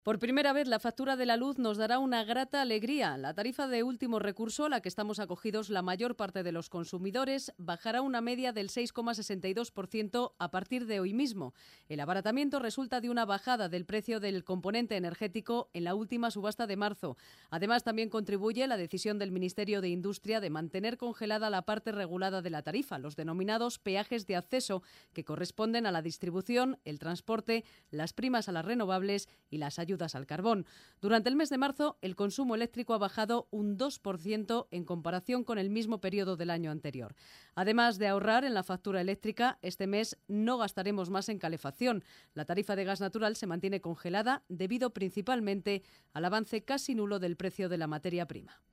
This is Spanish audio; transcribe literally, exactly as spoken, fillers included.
Por primera vez, la factura de la luz nos dará una grata alegría. La tarifa de último recurso, a la que estamos acogidos la mayor parte de los consumidores, bajará una media del seis coma sesenta y dos por ciento a partir de hoy mismo. El abaratamiento resulta de una bajada del precio del componente energético en la última subasta de marzo. Además, también contribuye la decisión del Ministerio de Industria de mantener congelada la parte regulada de la tarifa, los denominados peajes de acceso, que corresponden a la distribución, el transporte, las primas a las renovables y las ayudas ayudas al carbón. Durante el mes de marzo, el consumo eléctrico ha bajado un dos por ciento en comparación con el mismo periodo del año anterior. Además de ahorrar en la factura eléctrica, este mes no gastaremos más en calefacción. La tarifa de gas natural se mantiene congelada debido principalmente al avance casi nulo del precio de la materia prima.